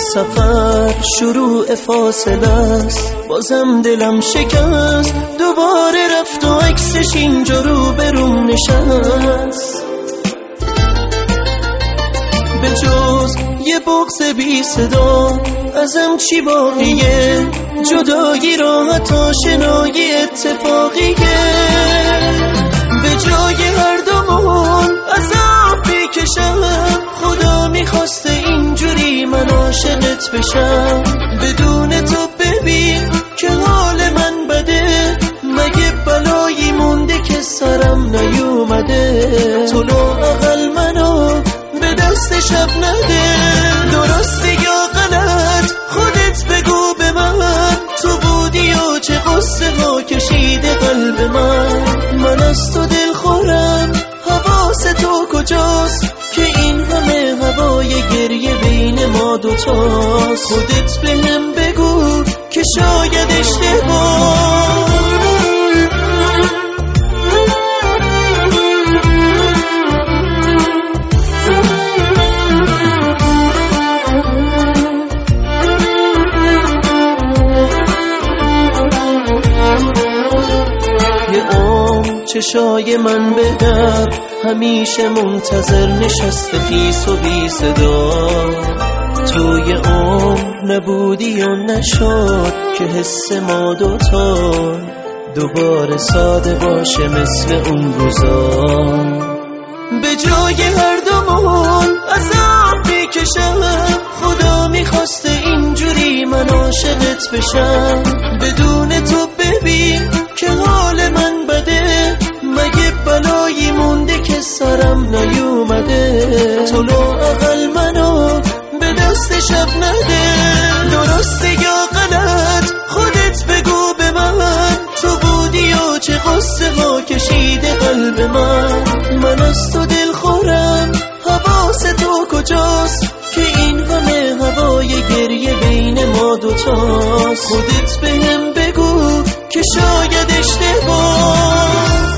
سفر شروع فاصله است، بازم دلم شکست، دوباره رفت و عکسش اینجا رو بروم نشست. به جز یه بغض بی صدا ازم چی باقیه؟ جدایی راحت آشنایی اتفاقیه. به جای هر دومون عذاب بکشم، خدا میخواسته اینجوری من عاشقت بشم. بدون تو ببین که حال من بده، مگه بلایی مونده که سرم نیومده؟ تو لااقل منو به دست شب نده. درسته یا غلط خودت بگو به من، تو بودی و چه قصه ها کشیده قلب من از تو دل خورم، حواس تو کجاست که این همه هوای گریه بین ما دوتاست؟ خودت بهم بگو که شاید اشتباه. چشای من به در همیشه منتظر نشسته خیس و بی صدا. توی عمر نبودی و نشد که حس ما دوتا دوباره ساده باشه مثل اون روزا. به جای هر دومون عذاب بکشم، خدا میخواسته اینجوری من عاشقت بشم. بدون تو ببین که حال من بده، مگه بلایی مونده که سرم نیومده؟ تو لااقل منو به دست شب نده. درسته یا غلط خودت بگو به من، تو بودی و چه قصه ها کشیده قلب من از تو دل خورم، حواس تو کجاست که این همه هوای گریه بین ما دوتاست؟ خودت بهم بگو که شاید اشتباه.